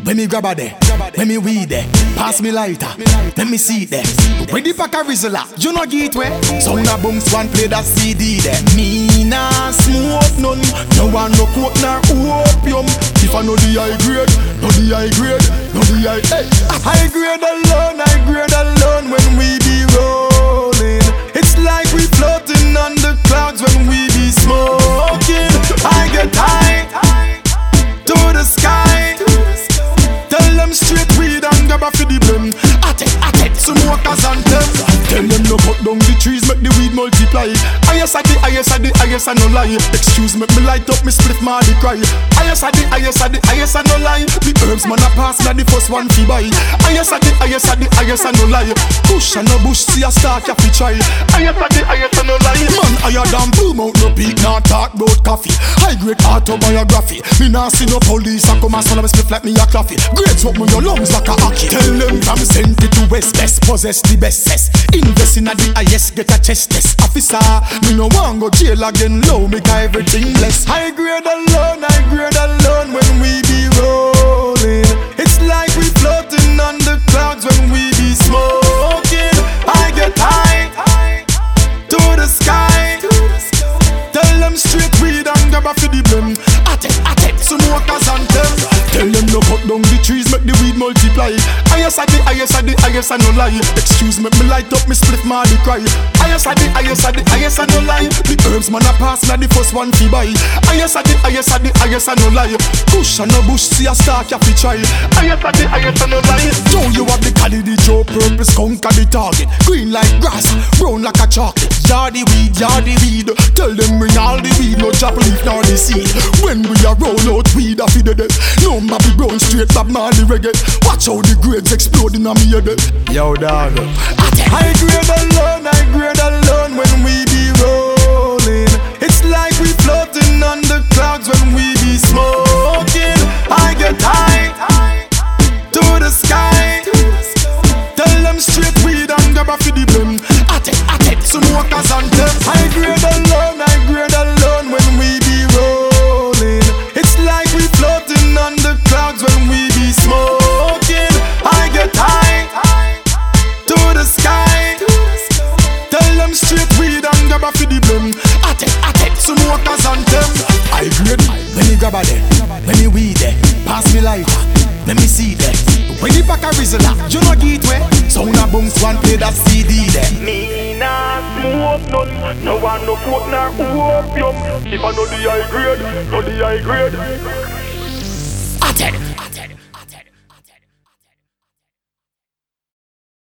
When me grab a there, when me weed there, pass me lighter, let me see it there. When the pack a Rizla, you know get where. Sound a bumps one play that CD there. Me nah smoke none, no one no coke nor opium. If I know the high grade, know the high grade, know the high. Hey, high grade alone when we be rolling. It's like we floating on the clouds when we be smoking. I get high to the sky. Tell them straight weed and grab a for the blem. At it, smokers and them. Tell them no cut down the trees, make the weed multiply. Highest I no lie. Excuse me light up, me split my the cry. Highest I no lie. The herbs man a pass, na the first one fi buy. Highest I no lie. Push and no bush, see a star ya fi try. Highest I no lie. Man higher than boom out no peak, not talk about coffee. High grade autobiography. Me nah see no police and come and swallow me split like me a coffee. Grades up me your lungs like a hockey. Tell them from center to west, best possess the bestest. Invest in a the highest, get a chest test. Officer, me no want go jail again. Low, make everything less. High grade alone when we be rolling. It's like we floating on the clouds when we be smoking. I get high to the sky. Tell them straight weed and grab a for the blem. At it, smokers and them. Tell them no cut down the trees, make the weed multiply. Highest I no lie. Excuse me light up, me split my the cry. Highest I no lie. The herbs man a pass, na the first one fi buy. Highest I no lie. Push and no bush, see a star ya fi try. Highest I no lie. Joe, you have the Cali, the Joe, purple skunk and the target. Green like grass, brown like a chocolate. Yardy weed. Tell them bring all the weed, no chop leaf nor the seed. When we a roll out weed, I feed the dead. No Bobby Brown straight Bob Marley reggae. Watch how the grades exploding on me head. Yo dog. High grade alone when we be rolling. It's like we floating on the clouds when we be smoking. I get high to the sky. Tell them straight weed and grab a for the blem. At it, smokers and them. High grade alone when we be rolling. It's like we floating on the clouds when we be smoking. I get high to the sky. Tell them straight weed and grab a for the blem. At it, smokers and them. I grade when you grab a there, when you weed there, pass me lighter, let me see there. When you pack a Rizla, you know get where. Sound a bumps one play that CD there. Me nah smoke none, no one no coke nor opium. If I know the high grade, know the high grade. At it.